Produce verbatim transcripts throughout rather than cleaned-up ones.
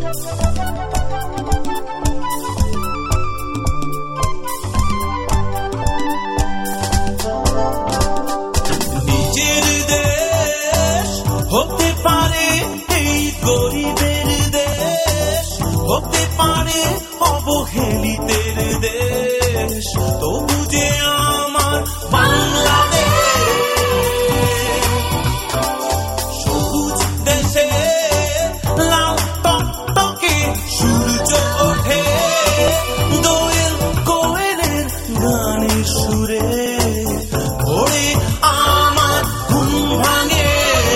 নিজের দেশ হতে পারে এই গরিবের দেশ, হতে পারে অবহেলিতের দেশ, তবু যে আমার বাংলাদেশ। সবুজ দেশে লাল টকটকে সূর্য ওঠে, দোয়েল কোয়েলের গানের সুরে ভোরে আমার ঘুম ভাঙে।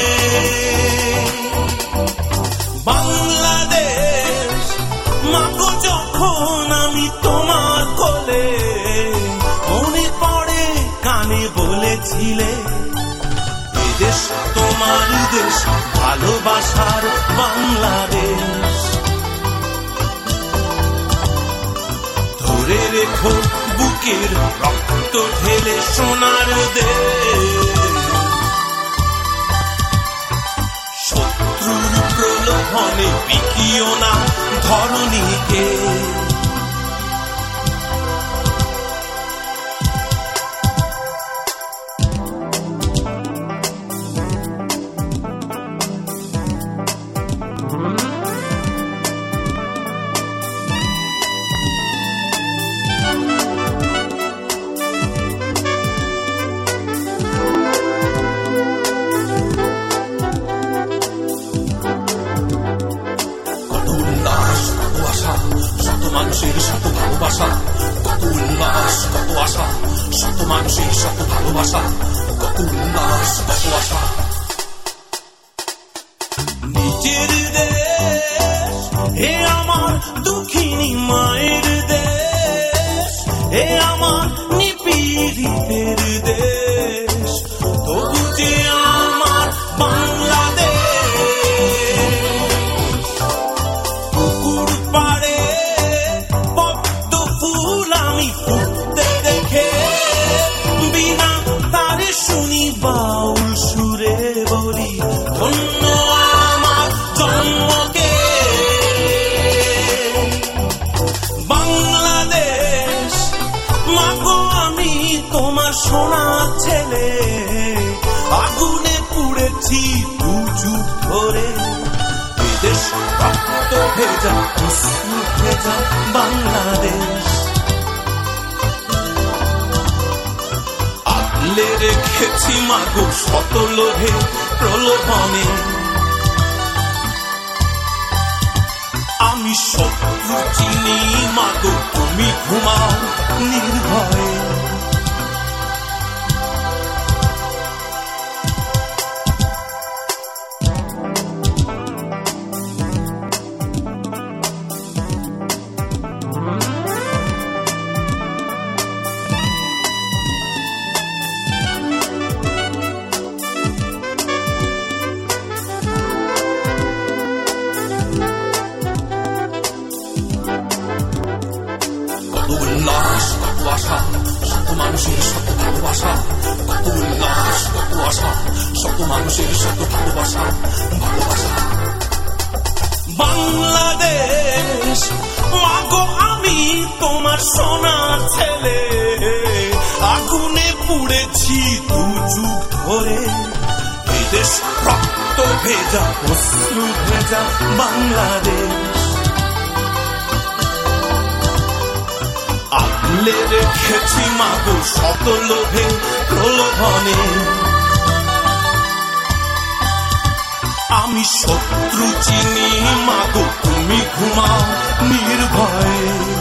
বাংলাদেশ মাগো, যখন আমি তোমার কোলে, মনে পড়ে কানে বলেছিলে এদেশ তোমার দেশ, ভালোবাসার বাংলাদেশ। ধরে রেখো বুকের রক্ত ঢেলে সোনার দেশ, শত্রুর প্রলোভনে বিকিও না ধরণীকে। মানুষের শত ভালোবাসা, কত উল্লাস কত আশা, শত মানুষের শত ভালোবাসা, কত উল্লাস কত আশা। নিজের দেশ হে আমার দুঃখিনী মায়ের দেশ, হে আমার নিপীড়িতের দেশ, তবু যে আমার বাংলাদেশ। পুকুর পাড়ে ফুটতে দেখে বিনা তারে শুনি বাউল সুরে বলি ধন্য আমার জন্মকে। বাংলাদেশ মাগো, আমি তোমার সোনা ছেলে, আগুনে পুড়েছি দু যুগ ধরে, বিদেশ রক্ত ভেজা অশ্রু ভেজা বাংলাদেশ। আগলে রেখেছি মাগো শত লোভে প্রলোভনে, আমি শত্রু চিনি মাগো, তুমি ঘুমাও নির্ভয়ে। উল্লাস কত আশা, শত মানুষের শত ভালোবাসা, কত উল্লাস কত আশা, শত মানুষের শত ভালোবাসা, ভালোবাসা। বাংলাদেশ মাগো, আমি তোমার সোনা ছেলে, আগুনে পুড়েছি দু যুগ ধরে, বিদেশ রক্ত ভেজা অশ্রু ভেজা বাংলাদেশ। আগলে রেখেছি মাগো শত লোভে প্রলোভনে, আমি শত্রু চিনি মাগো, তুমি ঘুমাও নির্ভয়ে।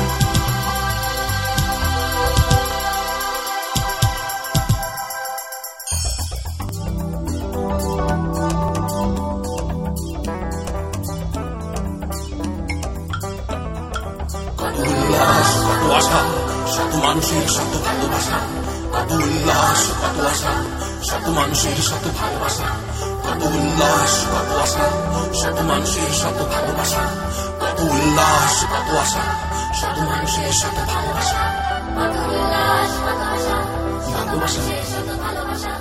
আশা, শত মানুষের শত ভালোবাসা, কত উল্লাস কত আশা, শত মানুষের শত ভালোবাসা, কত উল্লাস কত আশা, শত মানুষের শত ভালোবাসা, কত উল্লাস কত আশা, শত মানুষের শত ভালোবাসা, কত উল্লাস কত আশা, ভালোবাসা, ভালোবাসা,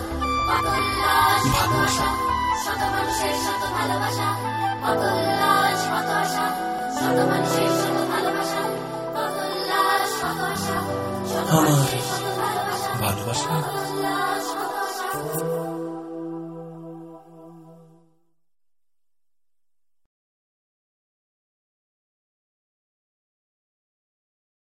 ভালোবাসা, শত মানুষের শত ভালোবাসা, কত উল্লাস কত আশা, আমার